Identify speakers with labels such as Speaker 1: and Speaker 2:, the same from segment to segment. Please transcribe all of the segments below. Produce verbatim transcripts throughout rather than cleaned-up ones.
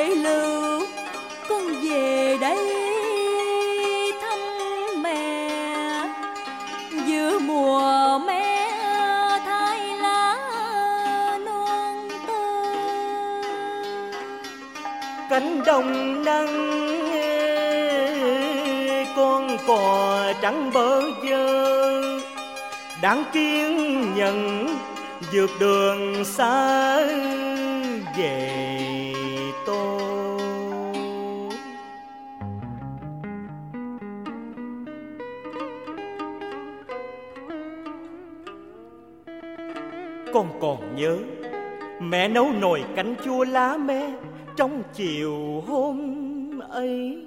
Speaker 1: Lệ Lưu, con về đây thăm mẹ. Giữa mùa mẹ thay lá non tơ,
Speaker 2: cánh đồng nắng con cò trắng bơ vơ, đáng kiên nhẫn vượt đường xa về tô. Con còn nhớ mẹ nấu nồi canh chua lá me trong chiều hôm ấy.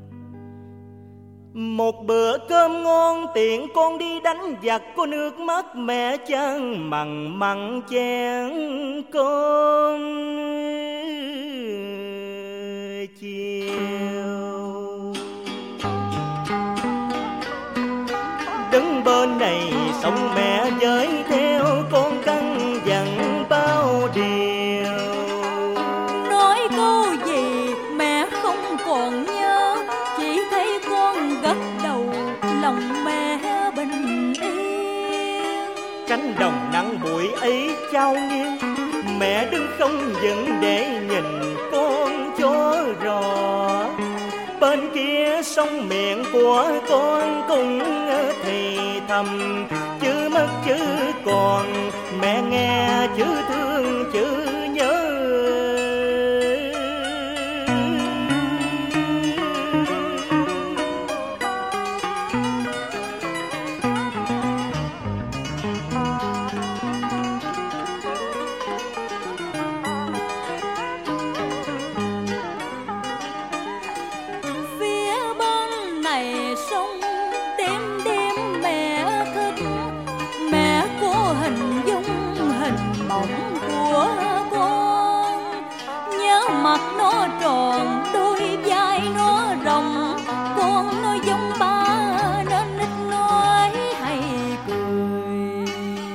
Speaker 2: Một bữa cơm ngon tiện con đi đánh giặc, có nước mắt mẹ chan mặn mặn chén cơm chiều. Đứng bên này sông mẹ với theo con căn dặn bao điều.
Speaker 1: nói câu gì mẹ không còn nhớ, chỉ thấy con gật đầu lòng mẹ bình yên.
Speaker 2: Cánh đồng nắng buổi ấy trao nghiêng, mẹ đứng không vững để nhìn con cho rõ. Bên kia sông miệng của con cũng thì thầm, chữ mất chữ còn, mẹ nghe chữ thương chữ nhớ.
Speaker 1: Phía bên này sông đêm đêm mẹ thức, mẹ có hình dung hình bóng của con. Nhớ mặt nó tròn, đôi vai nó rộng, con nó giống ba nên ít nói hay cười.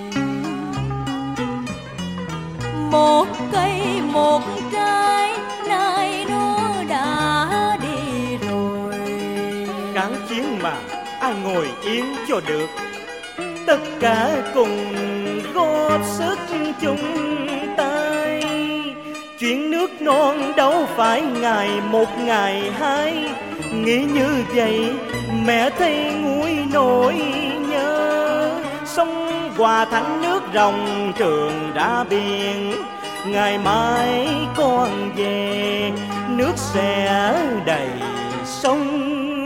Speaker 1: Một cây một trái, nay nó đã đi rồi.
Speaker 2: Kháng chiến mà ai ngồi yên cho được, tất cả cùng góp sức chung tay. Chuyện nước non đâu phải ngày một ngày hai, nghĩ như vậy mẹ thấy nguôi nỗi nhớ. Sông Hòa Thánh nước ròng trường ra biển, ngày mai con về nước sẽ đầy sông.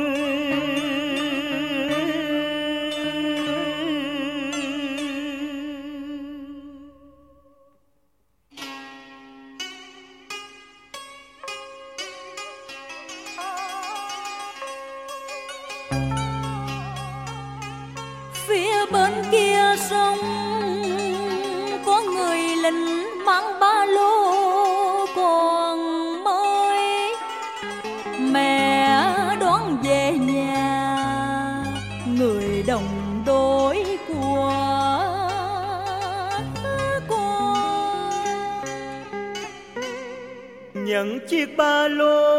Speaker 1: Phía bên kia sông có người lính mang ba lô còn mới, mẹ đón về nhà người đồng đội của con.
Speaker 2: Nhận chiếc ba lô,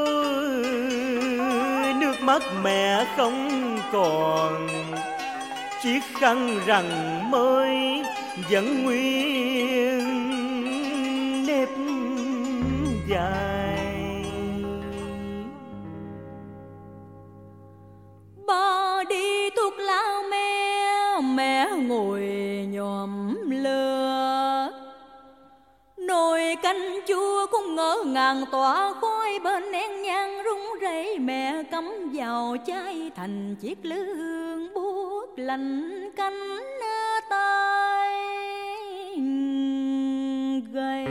Speaker 2: nước mắt mẹ không còn, chiếc khăn rằng mới vẫn nguyên nếp dài.
Speaker 1: Ba đi thuốc lao me, mẹ ngồi nhòm lửa. Nồi canh chua cũng ngỡ ngàng tỏa khói, bên nén nhang rung rẩy mẹ cắm vào chai thành chiếc lư hương buốt lạnh cánh tay gầy.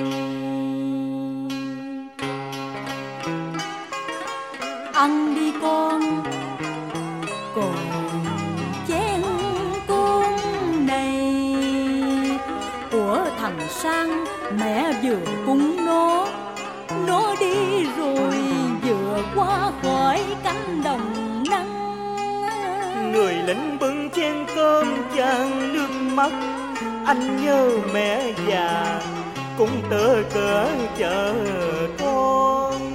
Speaker 1: Ăn đi con, còn chén cơm này của thằng Sang mẹ vừa cúng nó. Nó đi rồi vừa qua khỏi cánh đồng nắng.
Speaker 2: Người lính bưng chén cơm chan nước mắt, anh nhớ mẹ già cũng tựa cỡ chờ con.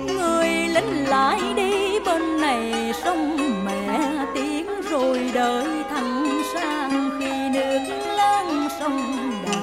Speaker 1: tôi đợi thăng sang khi nước lớn sông đầy.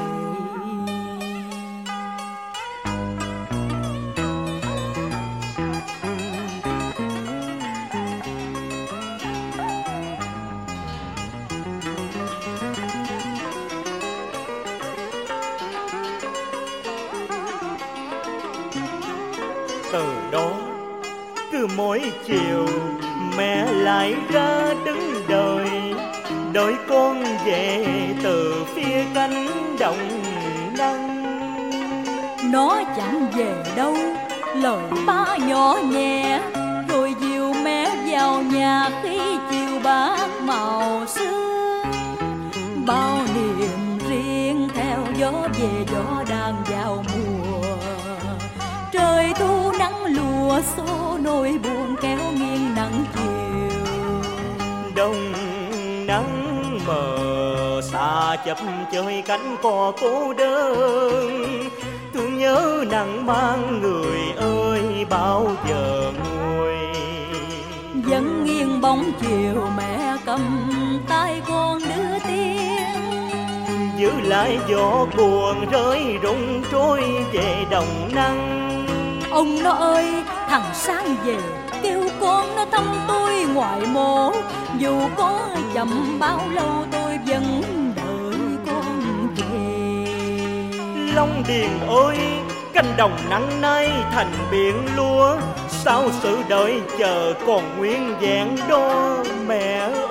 Speaker 2: Từ đó cứ mỗi chiều mẹ lại ra đứng đợi, đợi con về từ phía cánh đồng nắng.
Speaker 1: Nó chẳng về đâu, lời ba nhỏ nhẹ, rồi dìu mẹ vào nhà khi chiều bát màu sương. Bao niềm riêng theo gió về gió đang vào mùa, trời thu nắng lùa xô nỗi buồn kéo nghiêng nắng chiều.
Speaker 2: Đông nắng mờ xa chập chơi cánh cò cô đơn, thương nhớ nặng mang người ơi bao giờ nguôi.
Speaker 1: Vẫn nghiêng bóng chiều mẹ cầm tay con đưa tiếng,
Speaker 2: giữ lại gió buồn rơi rụng trôi về đồng nắng.
Speaker 1: Ông nó ơi, thằng Sang về kêu con nó thăm tôi ngoài mộ, dù có chậm bao lâu tôi vẫn đợi con về.
Speaker 2: Long Điền ơi, cánh đồng nắng nay thành biển lúa, sao sự đợi chờ còn nguyên vẹn đó mẹ ơi.